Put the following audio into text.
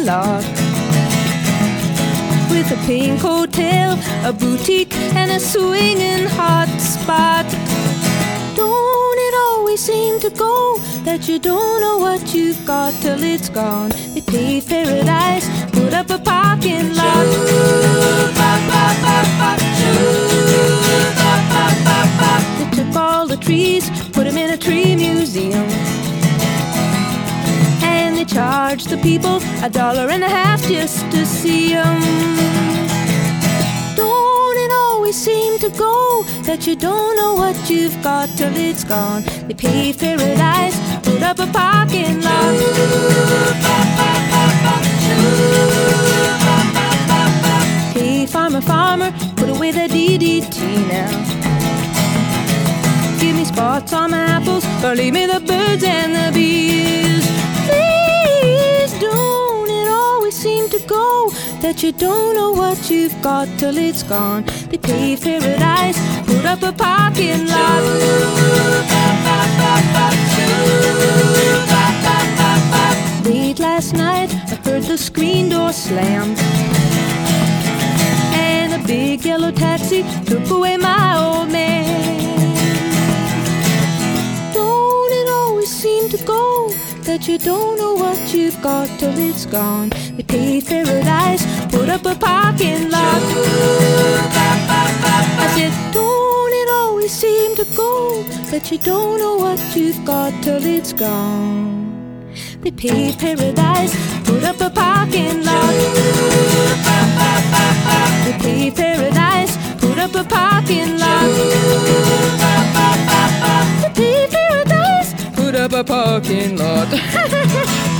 lot. With a pink hotel, a boutique, and a swinging hot spot. Don't it always seem to go that you don't know what you've got till it's gone? They paved paradise, put up a parking lot. They took all the trees, put them in a tree museum, and they charged the people $1.50 just to see them. Don't it always seem to go that you don't know what you've got till it's gone? They paved paradise, put up a parking lot. Hey, farmer, farmer, put away the DDT now. Give me spots on my apples, or leave me the birds and the bees. Please, don't it always seem to go that you don't know what you've got till it's gone? They paved paradise, put up a parking lot. Late last night, I heard the screen door slam, and a big yellow taxi took away my old man. Don't it always seem to go that you don't know what you've got till it's gone? They paved paradise, put up a parking lot. I said, don't it always seem to go that you don't know what you've got till it's gone? They paved paradise, put up a parking lot. They paved paradise, put up a parking lot. They paved paradise, put up a parking lot.